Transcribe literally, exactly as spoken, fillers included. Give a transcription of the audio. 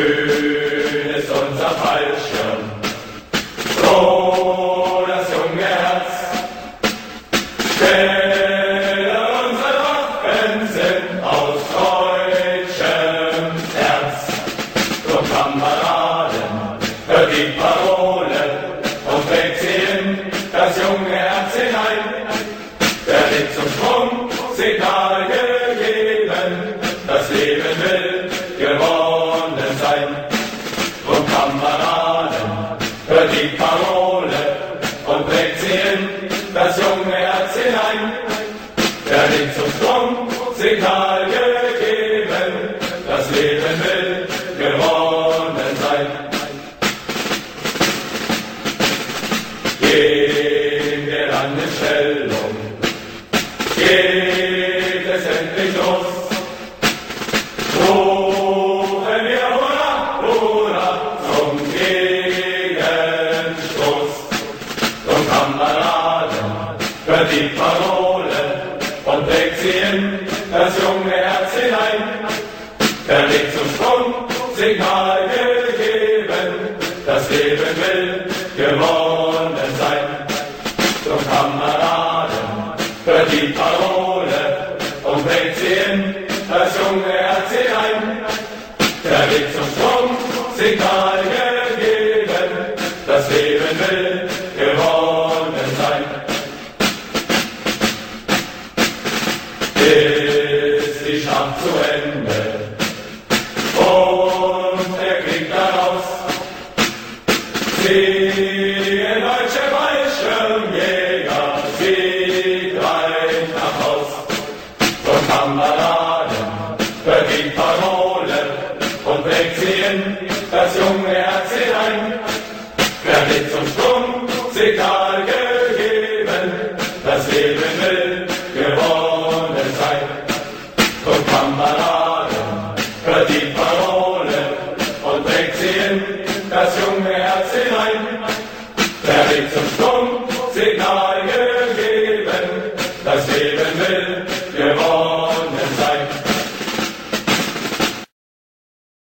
grün ist unser Fallschirm, oh, das junge Herz. Stille unsere Waffen sind aus deutschem Herz. Drum Kameraden, hört die Parole und trägt sie in das junge Herz hinein. Der Weg zum Sprung, Signal gegeben, das Leben will gewonnen sein. Drum Kameraden, hört die Parole und trägt sie in das junge Herz hinein. Der Weg zum Sprung, Signal gegeben, das Leben will gewonnen sein. Gehen wir dann in Stellung, geht es endlich los. Rufen wir Hurra, Hurra zum Gegenstoß. Drum Kameraden, hört die Parole und trägt sie in das junge Herz hinein. Der Weg zum Sprung, Signal gegeben, das Leben will gewonnen sein. Drum Kameraden, hört die Parole und trägt sie in das junge Herz hinein. Der Weg zum Sprung, Signal gegeben, das Leben will gewonnen sein. Ist die Schlacht zu Ende und der Krieg daraus, ziehen deutsche Fallschirmjäger siegreich nach Haus. Und Kameraden, hört die Parole und trägt sie in das junge Herz hinein. Wer geht zum Sprung, Signal gegeben, das Leben will gewonnen sein. Und Kameraden, hört die Parole